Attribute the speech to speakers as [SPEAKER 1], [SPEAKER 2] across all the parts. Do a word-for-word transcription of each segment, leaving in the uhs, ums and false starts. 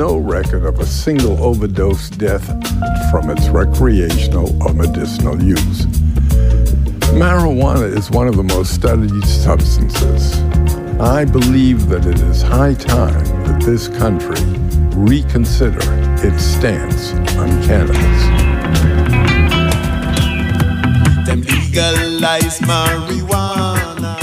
[SPEAKER 1] no record of a single overdose death from its recreational or medicinal use. Marijuana is one of the most studied substances. I believe that it is high time that this country reconsider its stance on cannabis.
[SPEAKER 2] Them legalize marijuana.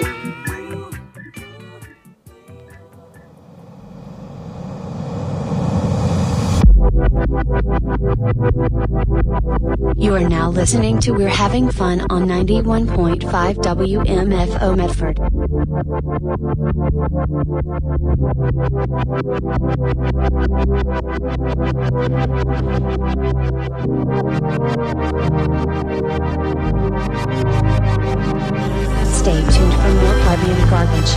[SPEAKER 3] You are now listening to We're Having Fun on ninety-one point five W M F O Medford. Stay tuned for more plebeian garbage.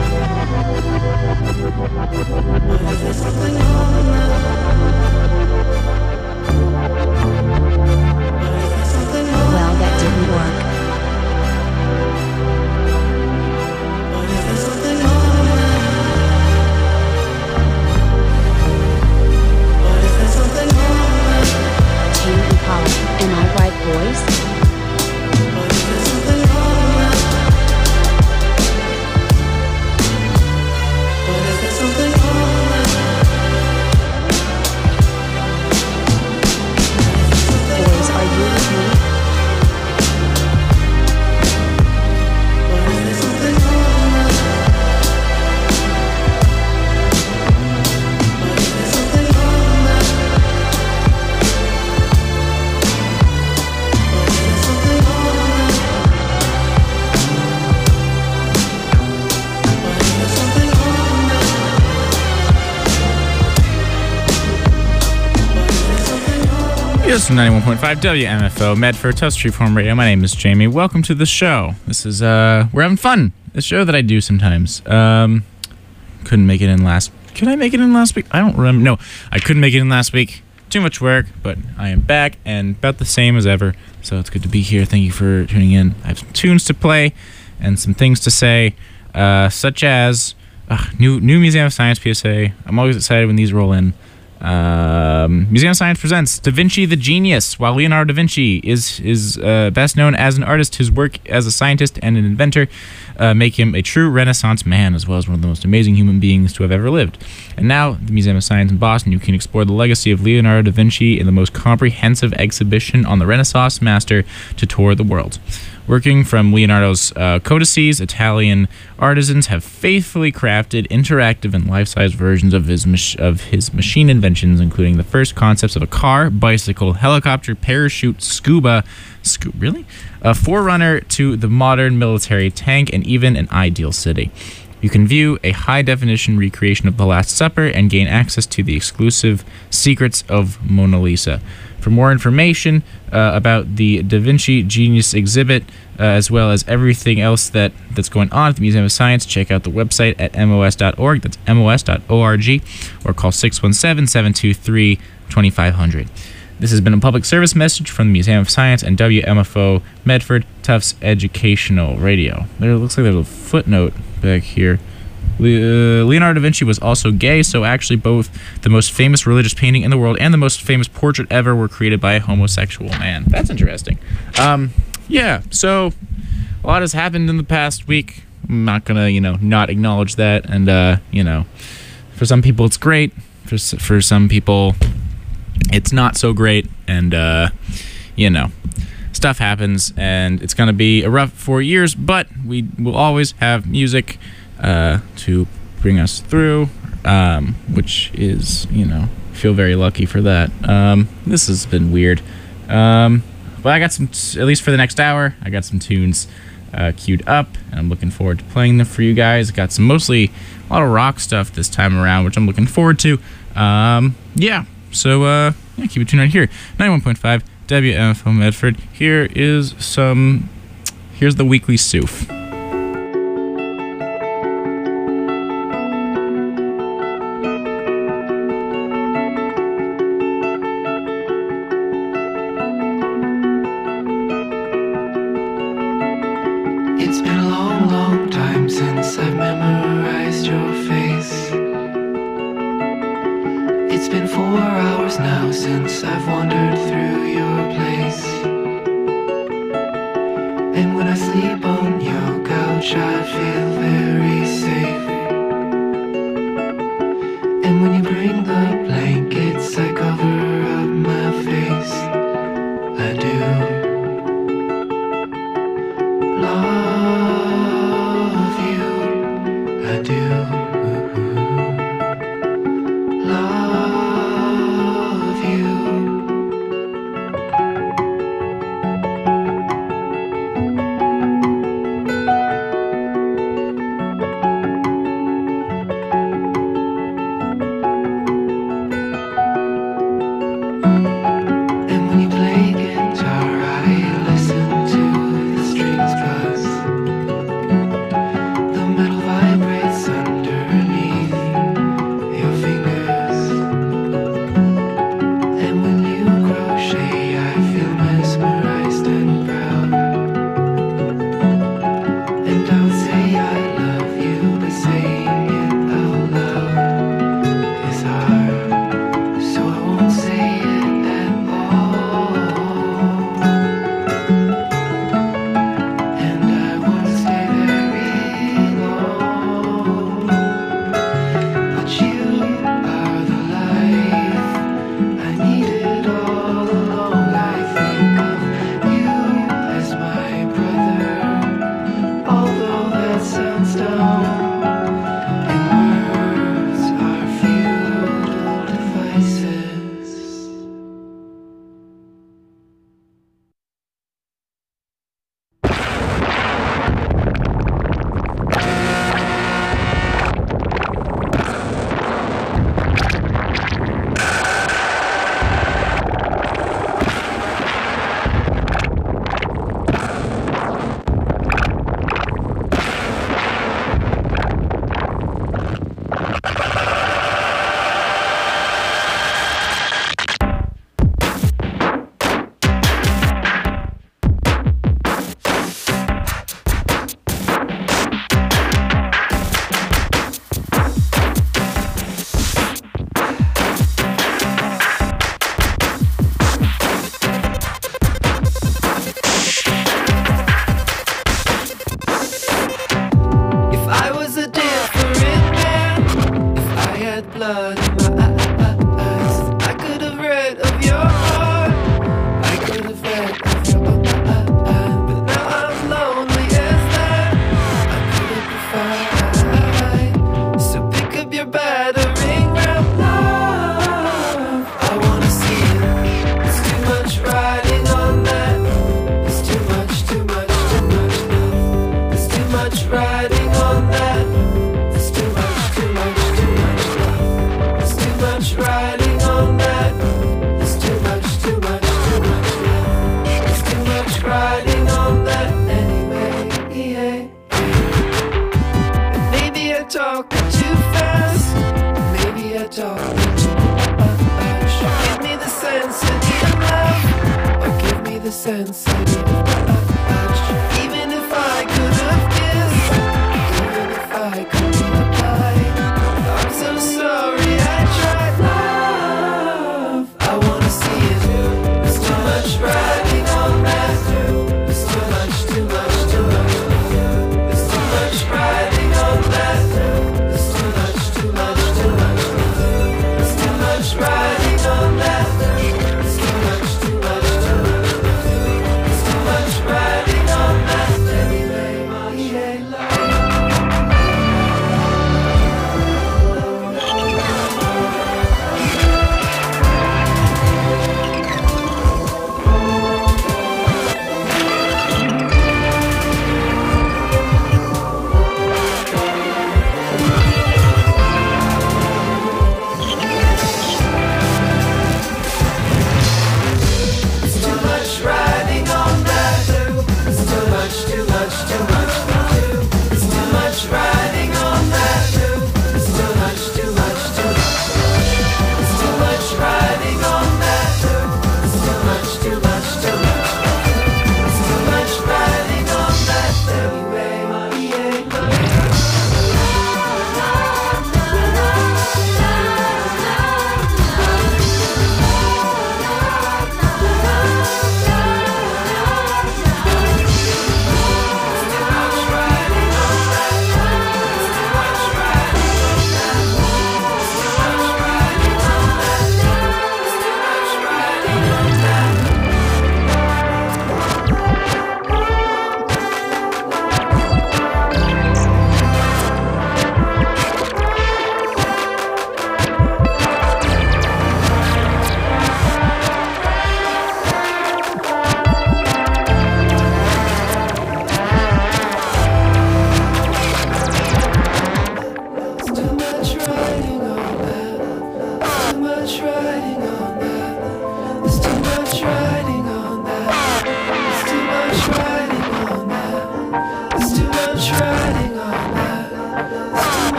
[SPEAKER 3] Well, that didn't work. Tame Impala, am I right, boys?
[SPEAKER 4] Yes, ninety-one point five W M F O Medford, Tufts Freeform Radio. My name is Jamie. Welcome to the show. This is, uh, we're having fun. A show that I do sometimes. Um, couldn't make it in last, could I make it in last week? I don't remember. No, I couldn't make it in last week. Too much work, but I am back and about the same as ever. So it's good to be here. Thank you for tuning in. I have some tunes to play and some things to say, uh, such as uh, new new Museum of Science P S A. I'm always excited when these roll in. Um, Museum of Science presents Da Vinci the Genius. While Leonardo da Vinci is is uh, best known as an artist, his work as a scientist and an inventor uh, make him a true Renaissance man, as well as one of the most amazing human beings to have ever lived. And now, at the Museum of Science in Boston, you can explore the legacy of Leonardo da Vinci in the most comprehensive exhibition on the Renaissance master to tour the world. Working from Leonardo's uh, codices, Italian artisans have faithfully crafted interactive and life-size versions of his mach- of his machine inventions, including the first concepts of a car, bicycle, helicopter, parachute, scuba, scu- really, a forerunner to the modern military tank, and even an ideal city. You can view a high-definition recreation of the Last Supper and gain access to the exclusive Secrets of Mona Lisa. For more information uh, about the Da Vinci Genius exhibit, uh, as well as everything else that, that's going on at the Museum of Science, check out the website at M O S dot org. That's M O S dot org, or call six one seven, seven two three, two five zero zero. This has been a public service message from the Museum of Science and W M F O Medford, Tufts Educational Radio. There looks like there's a footnote back here. Leonardo da Vinci was also gay, so actually both the most famous religious painting in the world and the most famous portrait ever were created by a homosexual man. That's interesting. Um, yeah, so a lot has happened in the past week. I'm not gonna, you know, not acknowledge that. And, uh, you know, for some people it's great. For, for some people it's not so great. And, uh, you know, stuff happens, and it's gonna be a rough four years, but we will always have music Uh, to bring us through, um, which is, you know, feel very lucky for that. Um, this has been weird. Um, but I got some, t- at least for the next hour, I got some tunes uh, queued up, and I'm looking forward to playing them for you guys. Got some mostly a lot of rock stuff this time around, which I'm looking forward to. Um, yeah, so uh, yeah, keep it tuned right here. ninety-one point five W M F O Medford. Here is some, here's the weekly Soof.
[SPEAKER 5] It's been a long, long time since I've memorized your face. It's been four hours now since I've wandered through your place. And when I sleep on your couch, I feel very safe. And when you bring the blankets, I cover up my face. I do love you. I do love you. And when you play guitar, I listen to the strings buzz. The metal vibrates underneath your fingers. And when you crochet, I feel mesmerized and proud. And I would say I love you, but saying it out loud is hard. So I won't say it at all. And I won't stay very long. But you are the life I needed all along. I think of you as my brother, although that sounds dumb. And words are futile devices. If I was a different man, if I had blood in my eyes, I could have read of your heart, I could have read of your mind. But now I'm lonely as that, I couldn't provide. So pick up your battering ram, love. I wanna see it. It's too much riding on that. It's too much, too much, too much love. It's too much riding on that. It's too much, too much, too much love. It's too much riding on that. It's too much, too much, too much love. It's too much riding on that anyway. Yeah. And maybe I talk too fast. Maybe I talk too much. Give me the sensitive love, or give me the sensitive touch. Even if I could have kissed, even if I could reply, I'm so sorry I tried. Love, I wanna see it. There's too much riding on that. There's too much, too much, too much. There's too much riding on that. There's too much, too much, too much. There's too much riding on that. There's too much, too much, too much. There's too much riding.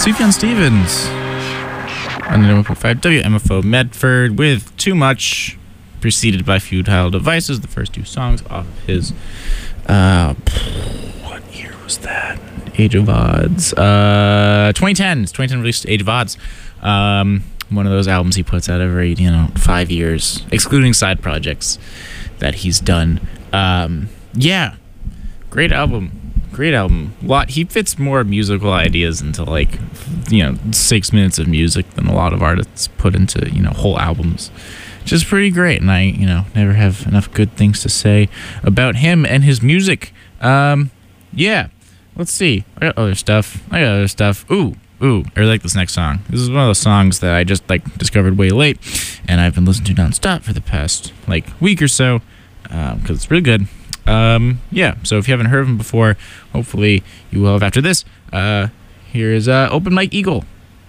[SPEAKER 4] Sufjan Stevens on ninety-one point five W M F O Medford with Too Much, preceded by Futile Devices, the first two songs off of his, uh, what year was that? Age of Odds. Uh, twenty ten. It's twenty ten released Age of Odds. Um, one of those albums he puts out every, you know, five years, excluding side projects that he's done. Um, yeah, great album. Great album. Lot he fits more musical ideas into like, you know, six minutes of music than a lot of artists put into, you know, whole albums. Which is pretty great, and I, you know, never have enough good things to say about him and his music. Um, yeah. Let's see. I got other stuff. I got other stuff. Ooh, ooh. I really like this next song. This is one of those songs that I just like discovered way late, and I've been listening to nonstop for the past like week or so, because um, it's really good. Um, yeah, so if you haven't heard of him before, hopefully you will have after this. Uh, here is uh, Open Mike Eagle.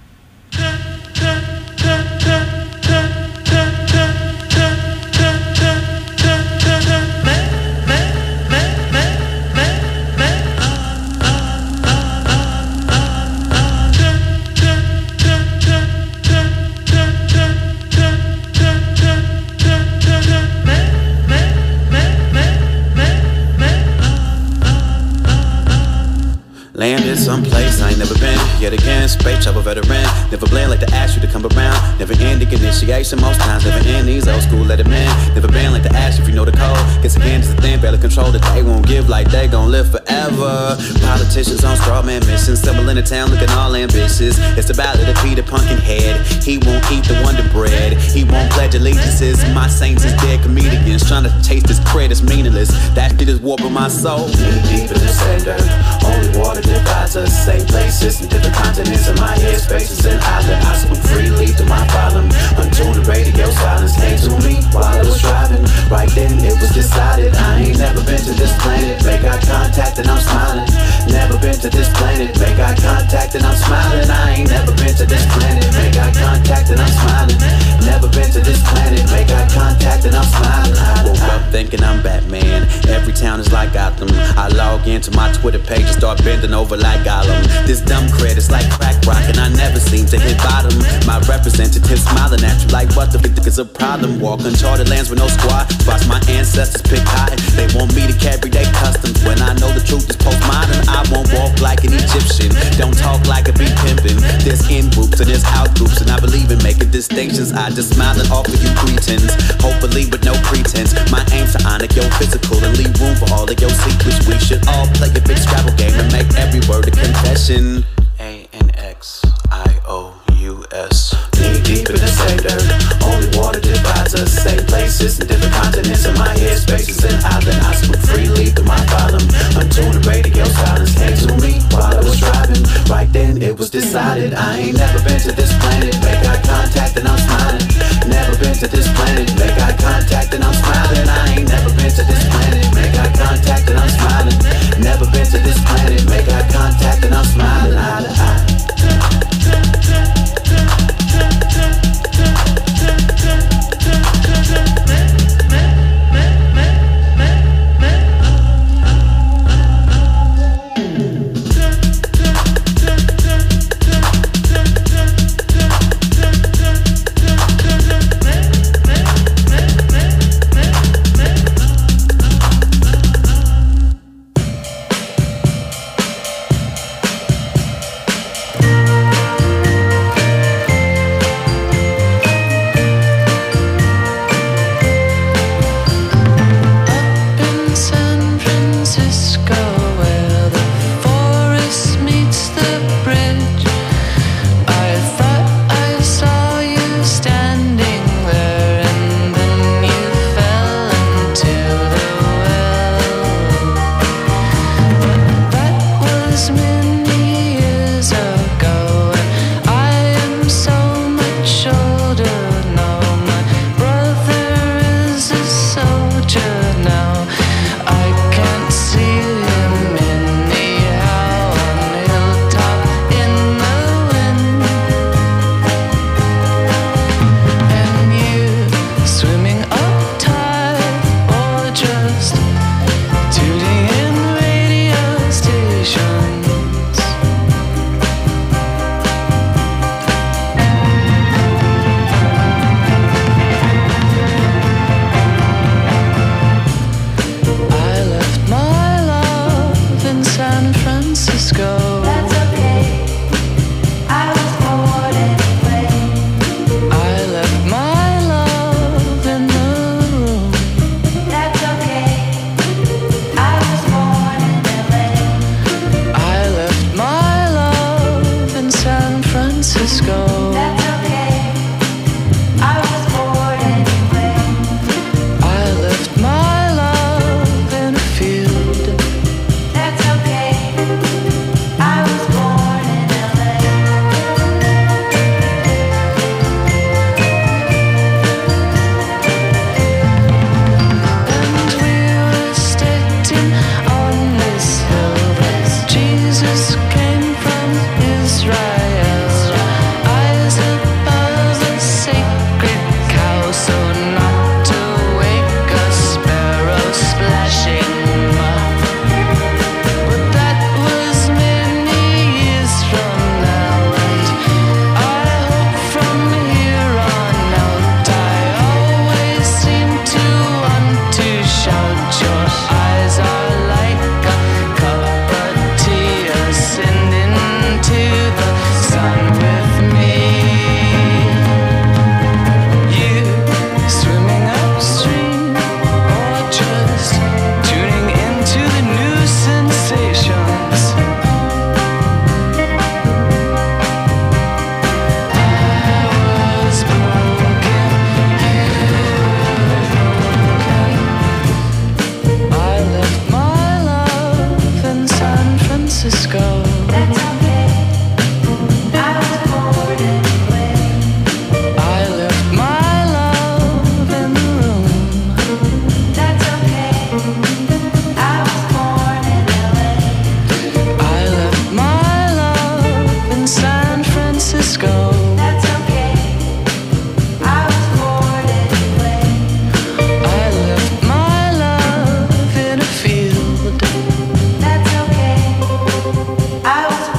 [SPEAKER 6] Landed someplace I ain't never been. Yet again, space travel veteran. Never blend like to ask you to come around. Never ending initiation, most times never end. These old school let it in. Never been like to ask if you know the code. Guess again, it's a thing, barely control that they won't give like they gon' live forever. Politicians on straw man missions, stumble in the town looking all ambitious. It's the ballad of Peter Pumpkinhead. He won't eat the Wonder Bread. He won't pledge allegiances. My saints is dead comedians trying to taste this credit is meaningless. That shit is warping my soul. Knee deep in the same dirt. Only water divides us, same places and different continents. In my head spaces and island, I swim freely through my problem. Until the radio silence came to me while I was driving. Right then it was decided I ain't never been to this planet. Make eye contact and I'm smiling. Never been to this planet. Make eye contact and I'm smiling. I ain't never been to this planet. Make eye contact and I'm smiling. Never been to this planet. Make eye contact and I'm smiling. I woke up thinking I'm Batman. Every town is like Gotham. I log into my Twitter page and start bending over like Gollum. This dumb cred is like crack rock and I never seem to hit bottom. My representative smiling at you like what the fuck is a problem. Walk uncharted lands with no squad. Watch my ancestors pick cotton. They want me to carry their customs when I know the truth is postmodern. I won't walk like an Egyptian. Don't talk like a be pimpin'. There's in groups and there's out groups and I believe in making distinctions. I just smile and offer you pretends. Hopefully with no pretense. My aim's to honor your physical and leave room for all of your secrets. We should all play a big Scrabble game and make every word a confession. A N X I O U S. Knee deep in the same dirt. Only water divides us. Same places and different continents. In my head spaces and island. I swim freely through my problem. Until the radio silence came to me while I was driving. Right then it was decided I ain't never been to this planet. Make eye contact and I'm smiling. Never been to this planet. Make eye contact and I'm smiling. I ain't never been to this planet. Make eye contact and I'm smiling. Never been to this planet. Make eye contact and I'm smiling. Eye to eye. Tuning in radio station.
[SPEAKER 5] Francisco. That's okay. I was bored anyway. I left my love in the room. That's okay. I was born in L A. I left my love in San Francisco. That's okay. I was bored anyway. I left my love in a field. That's okay. I was born in L A. And we were sitting on this hill. Jesus came from Israel. Eyes above a sacred cow, so not to wake a sparrow splashing mud. But that was many years from now, and I hope from here on out I always seem to want to shout. Your eyes are like a cup of tea, ascending to the sun with me. You swimming upstream, or just tuning into the new sensations. I was broken, I left my love in San Francisco. That's okay. I was bored anyway. I left my love in the room. That's okay. I was born in L A. I left my love in San Francisco. That's okay. I was bored anyway. I left my love in a field. That's okay. I was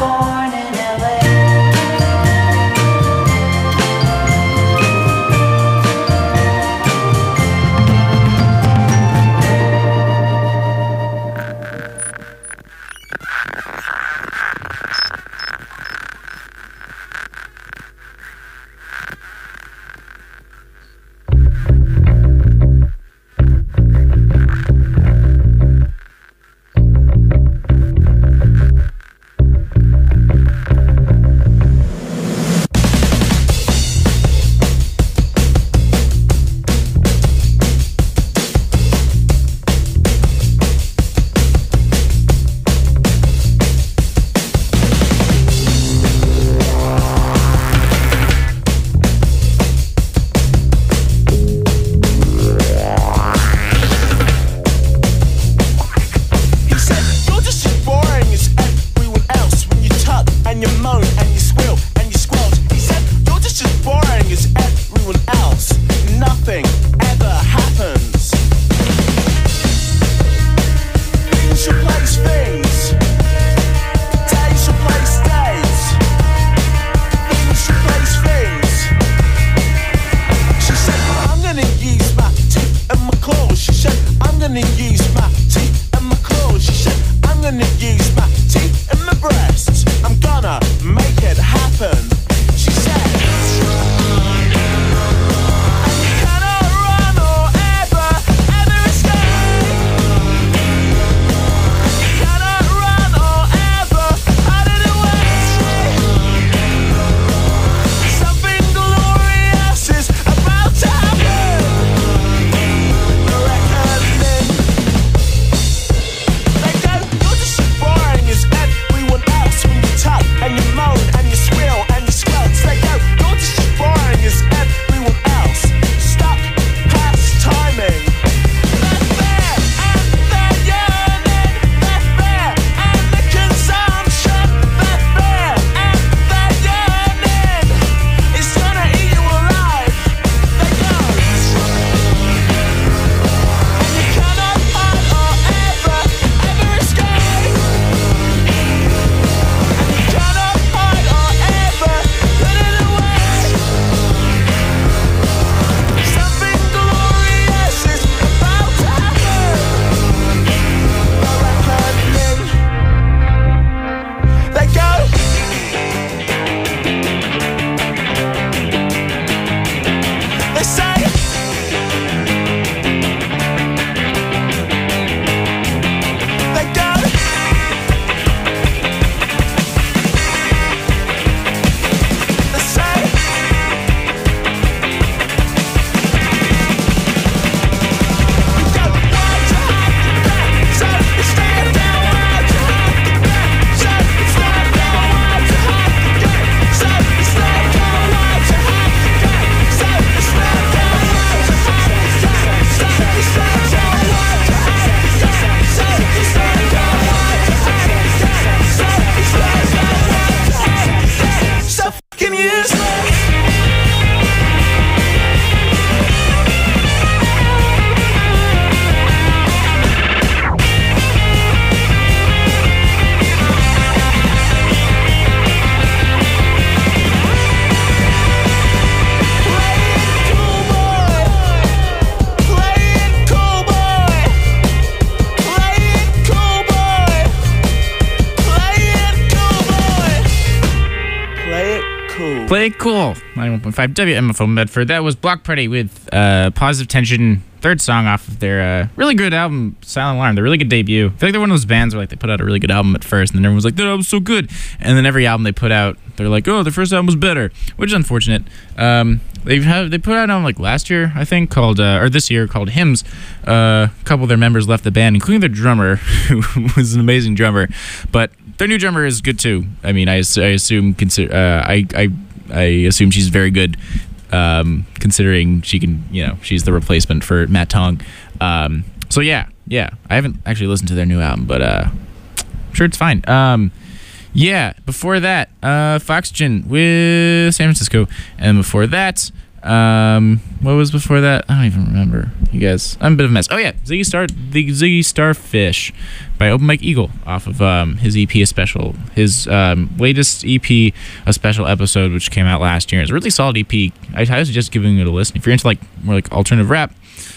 [SPEAKER 5] useless.
[SPEAKER 4] Play it cool. ninety-one point five W M F O Medford. That was Block Party with uh, Positive Tension, third song off of their uh, really good album, Silent Alarm. Their really good debut. I feel like they're one of those bands where like they put out a really good album at first, and then everyone was like, that album's so good. And then every album they put out, they're like, oh, the first album was better, which is unfortunate. Um, they have they put out an album like last year, I think, called uh, or this year called Hymns. Uh, a couple of their members left the band, including their drummer, who was an amazing drummer. But their new drummer is good too. I mean, I, I assume consider uh, I I. I assume she's very good, um, considering she can, you know, she's the replacement for Matt Tong. Um, so yeah, yeah. I haven't actually listened to their new album, but uh, I'm sure it's fine. Um, yeah. Before that, uh, Foxygen with San Francisco, and before that, um, what was before that? I don't even remember. You guys, I'm a bit of a mess. Oh yeah, Ziggy Star, the Ziggy Starfish by Open Mike Eagle off of um, his E P, a special, his um, latest E P, a special episode, which came out last year. It's a really solid E P. I highly suggest giving it a listen if you're into like more like alternative rap,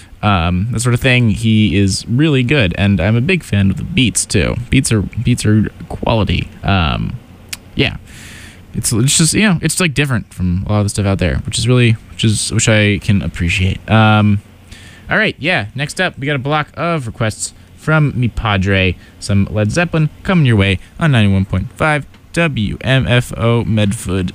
[SPEAKER 4] um, that sort of thing. He is really good, and I'm a big fan of the beats too. Beats are beats are quality. Um, yeah. It's, it's just, you know, it's like different from a lot of the stuff out there, which is really, which is, which I can appreciate. Um, all right, yeah. Next up, we got a block of requests from me Padre, some Led Zeppelin coming your way on ninety-one point five W M F O Medford.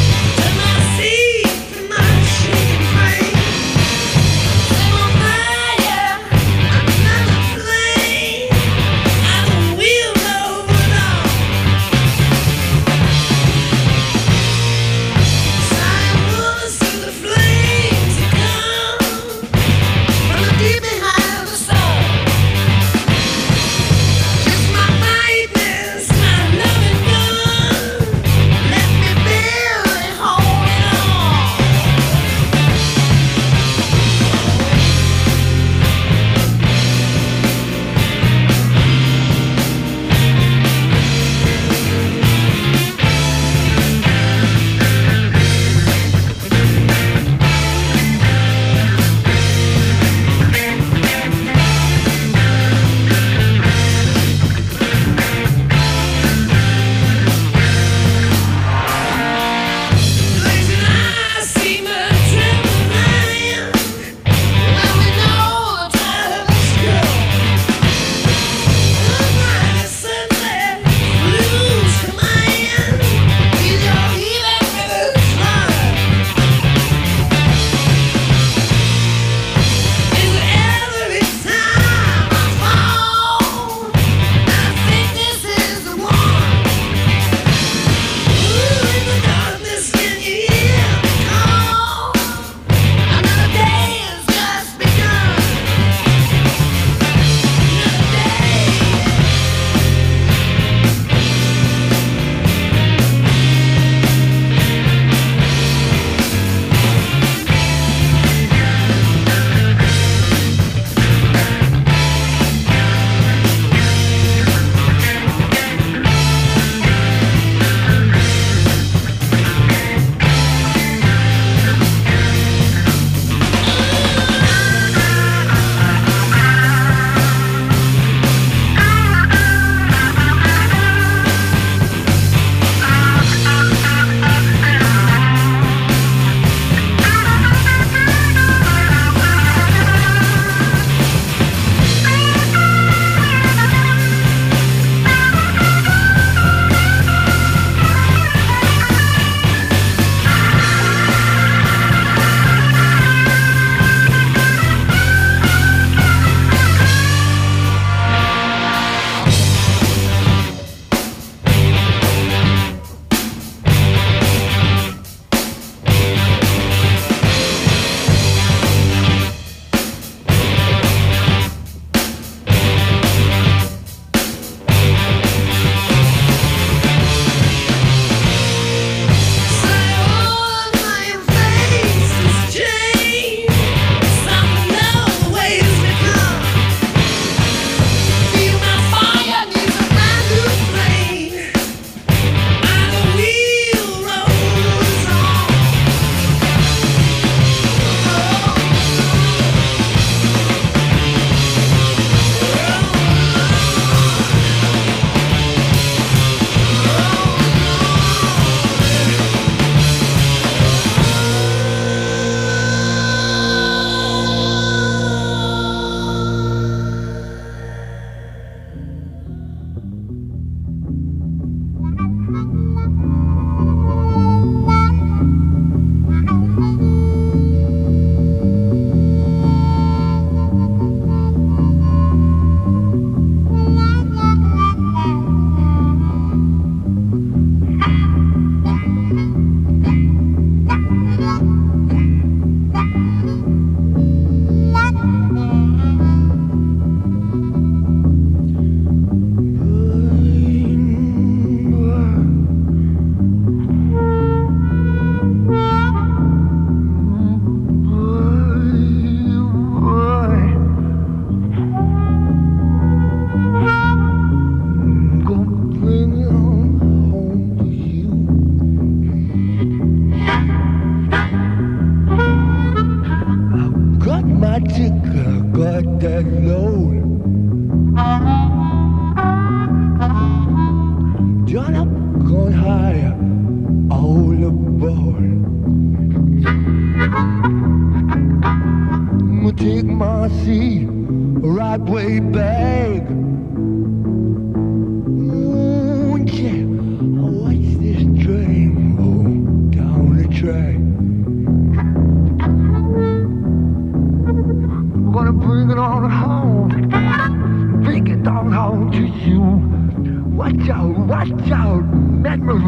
[SPEAKER 5] My shaking brain, say my mind.
[SPEAKER 7] bicycle got that load. John up, going higher, all aboard. I'ma take my seat right way back. Ooh, yeah, watch this train roll down the track. Gonna bring it on home, bring it on home to you. Watch out, watch out, Admiral.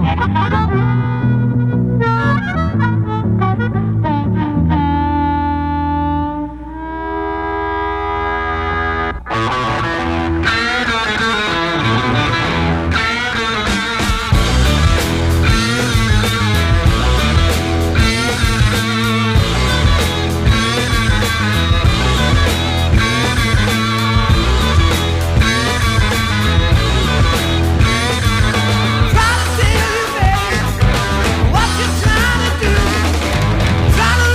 [SPEAKER 5] Try to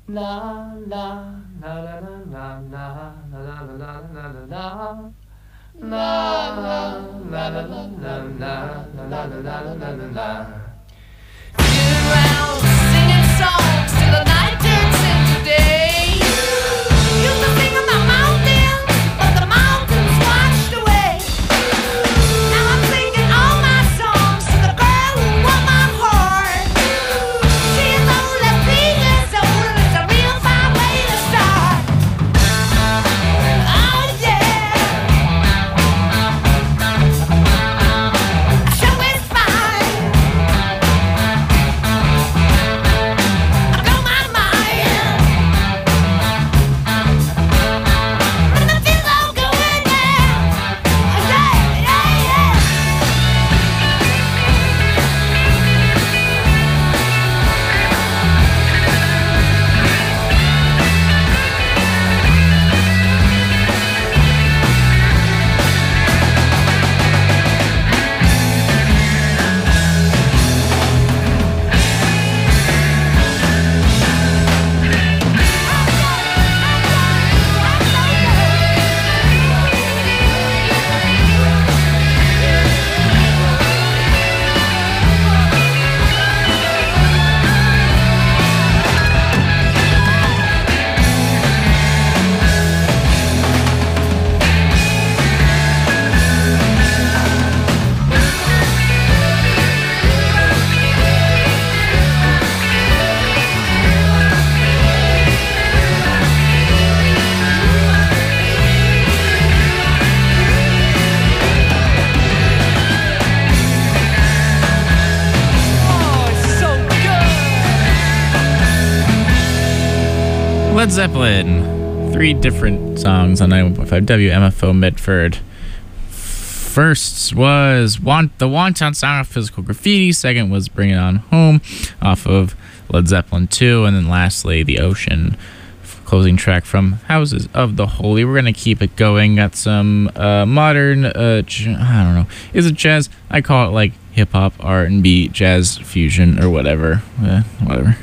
[SPEAKER 5] La la la la la la la la la la la la la. La la la la la la la la la la la la. Sitting around singing songs till the night turns into day. Used to sing about mountains, but the mountains washed away. Now I'm singing all my songs to the girl who won my heart. She is only three years old and it's a real fine way to start. Oh yeah. Show is fine. I blow my mind. And I feel so good now. Yeah, yeah, yeah. Oh, it's so good.
[SPEAKER 4] Led Zeppelin. Three different songs on ninety-one point five W M F O Medford. First was want, the Wanton Song of Physical Graffiti. Second was Bring It On Home off of Led Zeppelin two. And then lastly, The Ocean, closing track from Houses of the Holy. We're going to keep it going. Got some uh, modern, uh, j- I don't know. Is it jazz? I call it like hip-hop, R and B, jazz fusion, or whatever. Eh, whatever.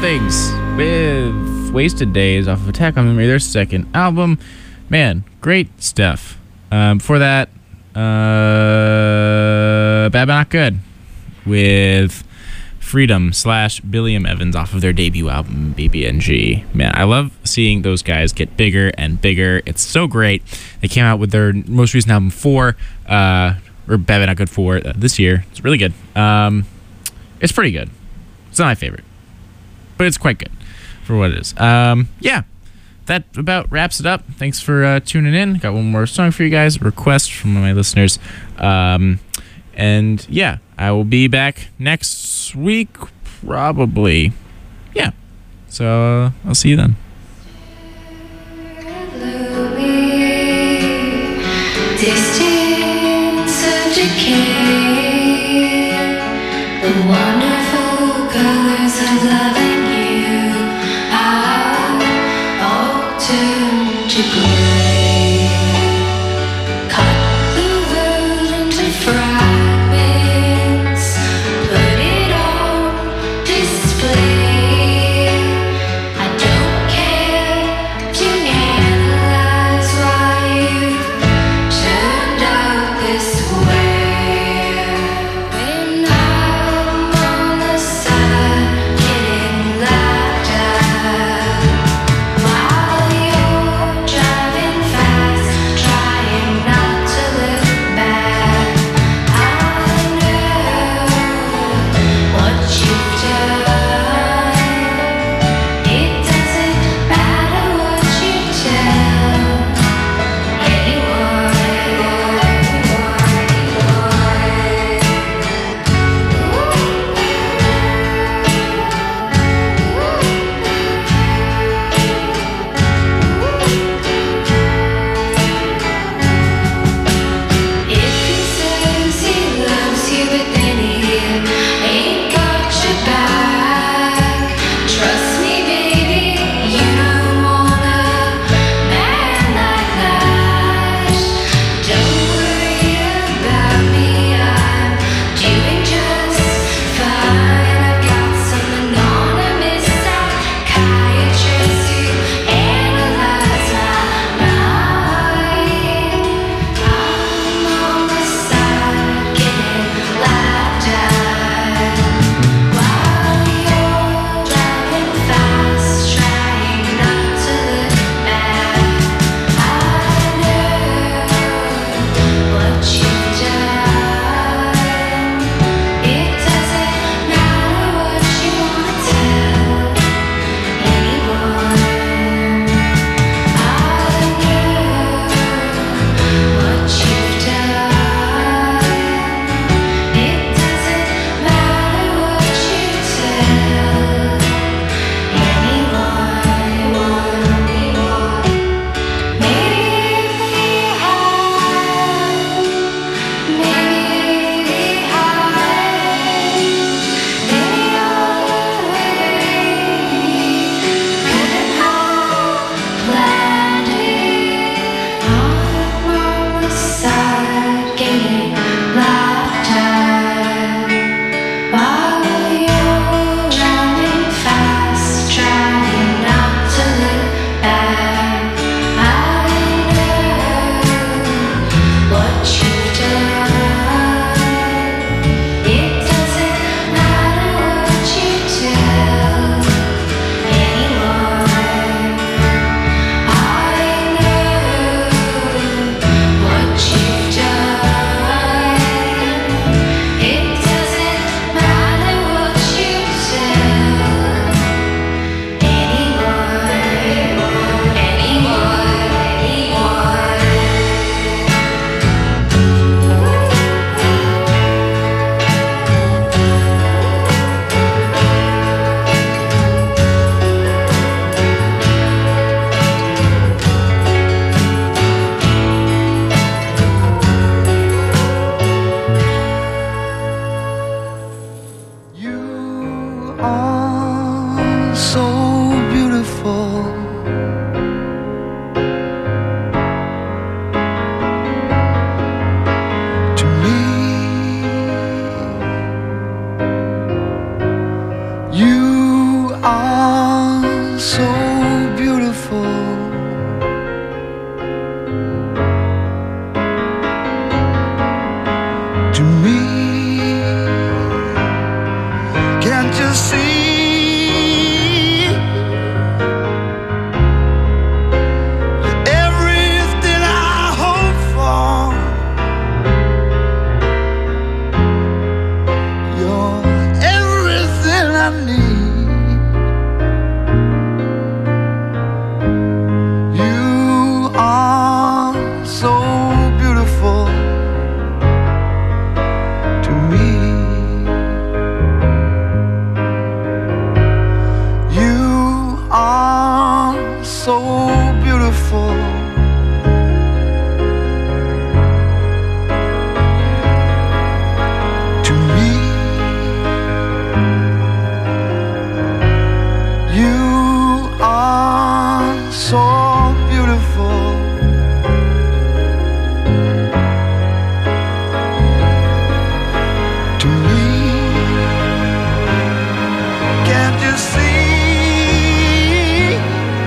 [SPEAKER 4] Things with Wasted Days off of Attack on Memory, their second album. Man, great stuff. Um, before that, uh, Bad But Not Good with Freedom slash Billiam Evans off of their debut album, B B N G. Man, I love seeing those guys get bigger and bigger. It's so great. They came out with their most recent album, four, uh, or Bad But Not Good four, uh, this year. It's really good. Um, it's pretty good. It's not my favorite, but it's quite good for what it is. Um, yeah, that about wraps it up. Thanks for uh, tuning in. Got one more song for you guys, a request from one of my listeners. Um, and yeah, I will be back next week, probably. Yeah, so uh, I'll see you then.
[SPEAKER 5] Distance of decay, the wonderful colors of loving you are all turned to gray.